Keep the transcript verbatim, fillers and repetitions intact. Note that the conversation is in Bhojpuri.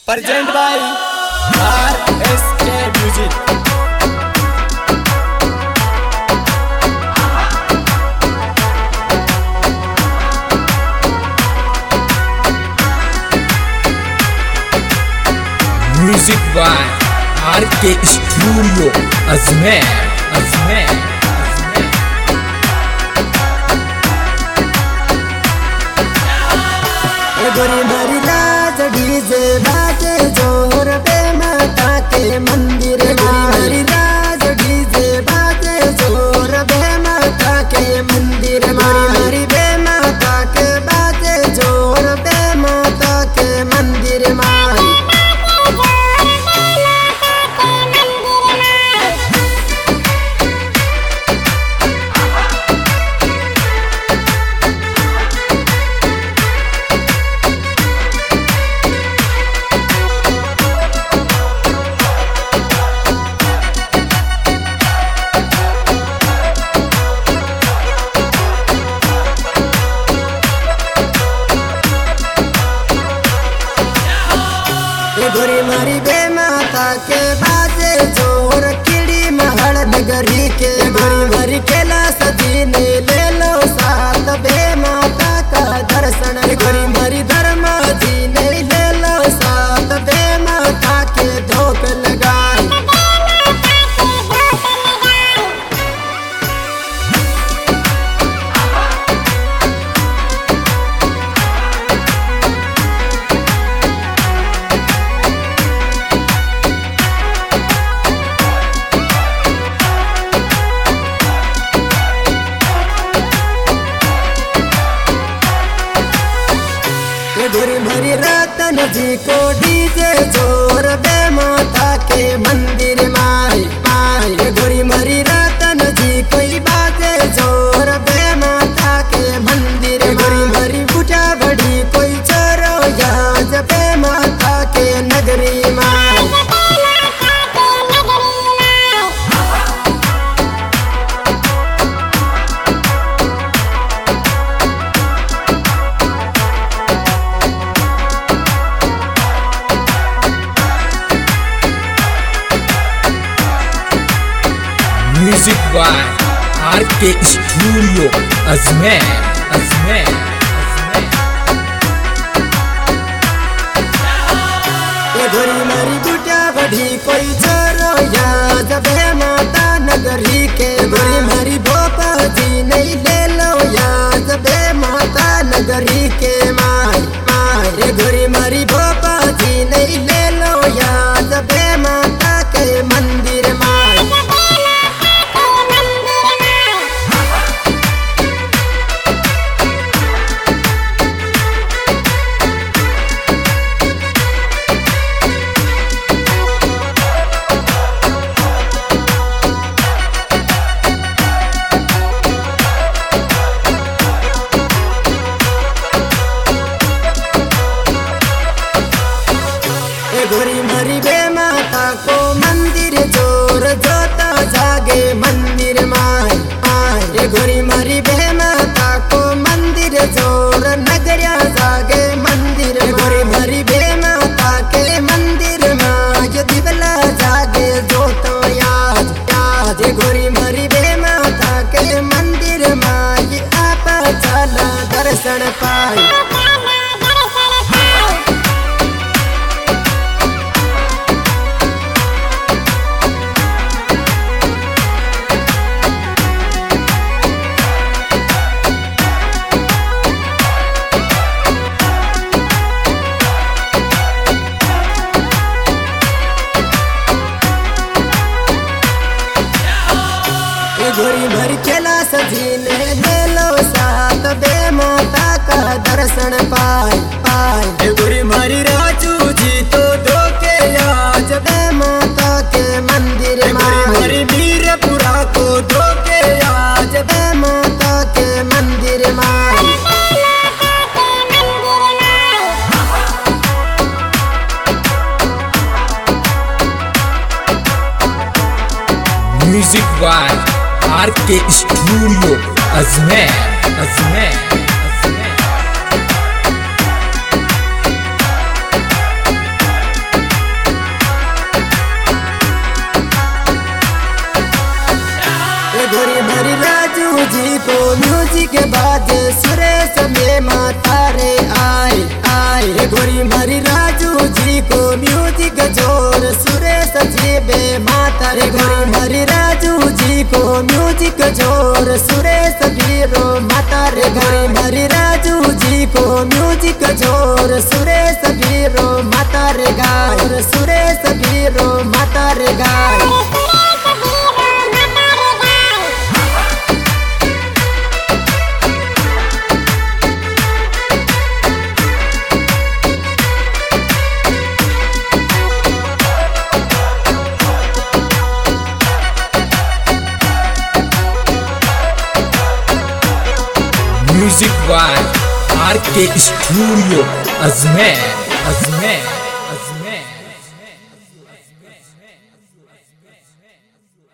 Present by R S K Music. Music by R K Studio Ajmer Ajmer गोरी मारी राज डीजे बाजे जोर पे माता के मंदिर। गोरी मारी राज डीजे बाजे जोर पे माता के मंदिर। गोरी मारी बे माता के बाजे जोर पे माता के मंदिर माई। गोरी मारी बे माता के बाजे जोर किड़ी महल नगरी के। गोरी मारी केला सजीने ले लो साथ बे माता का दर्शन। गोरी मारी धर्म जीने ले लो साथ बे माता के धोख लगाई। गोरी मारी रतन जी को डीजे जोर बे माता के मंदिर माई माई। गोरी मारी रतन जी कोई बाजे जोर बे माता के मंदिर। गोरी मारी बूटा बड़ी कोई चोरो याद बे माता के नगरी माई। Music by R K Studio Ajmer Ajmer गोरी मारी बूटा बड़ी कोई चोरो याद बे माता नगरी के। गोरी मारी भोपा जी नहीं ले लो याद बे माता नगरी के माई माई। गोरी मारी भोपा जी नहीं ले लो याद बे माता के मंदिर माई। गोरी मारी बे माता को मंदिर जोर जोता जागे मंदिर माई माई। गोरी मारी बे माता को मंदिर जोर नगरिया जागे मंदिर। गोरी मारी बे माता के मंदिर माई दिवला जागे जोतो याद याद। गोरी मारी बे माता के मंदिर माई आप चला दर्शन पाई। गोरी भर केला सजीने ले लो साथ बे माता का दर्शन पाई पाई। गोरी मारी राजू जी तो धोके आज बे माता के मंदिर। गोरी मारी मीरपुरा को धोके आज बे माता के मंदिर माई। Music by R K Studio Ajmer Ajmer Ajmer music बाजे सुरेश में माता रे आए आए गोरी मारी राजू जी को म्यूजिक जोर सुरेश जी बे माता रे गोरी मारी राजू जी को म्यूजिक जोर सुरेश बीरो माता रे गोरी मारी राजू जी को म्यूजिक जोर सुरेश बीरो माता रे गाय सुरेश बीरो माता रे गाय म्यूजिक बाय आर के स्टूडियो अजमेर अजमेर अजमेर